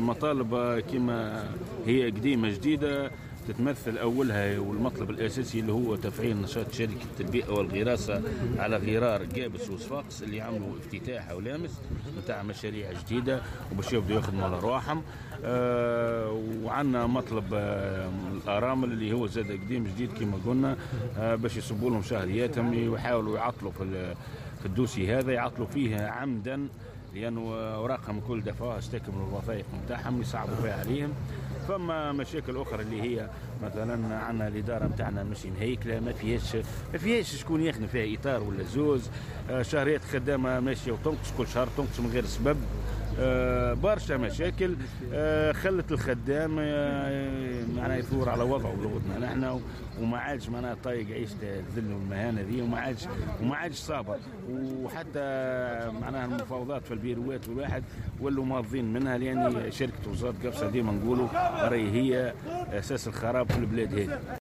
المطالب كما هي قديمة جديدة تتمثل أولها والمطلب الأساسي اللي هو تفعيل نشاط شركة البيئة والغراسة على غرار قابس وصفاقس اللي عملوا افتتاح ولامس نتاع مشاريع جديدة وباش يبدوا يخدموا على رواحهم. وعندنا مطلب الأرامل اللي هو زاد قديم جديد كما قلنا باش يصبوا لهم شهرياتهم ويحاولوا يعطلوا في الدوسي هذا يعطلوا فيه عمدا لأنه أوراقهم كل دفعة استكملوا الوظائف نتاعهم يصعبوا فيها عليهم. فما مشاكل أخرى اللي هي مثلا عندنا الإدارة نتاعنا مش مهيكلة ما فيهاش شكون يخدم فيها إطار ولا زوز. شهريات خدامة ماشية وتنقص كل شهر تنقص من غير سبب. برشا مشاكل خلت الخدام معناها يثور على وضعه بلغتنا نحن وما عادش معناها طايق عيشة الذل والمهانة ذي وما عادش صابر. وحتى معناها المفاوضات في البيروات والواحد ولوا ماضين منها لأن شركة وزارة قفصة ديما نقولوا راهي هي أساس الخراب في البلاد هذه.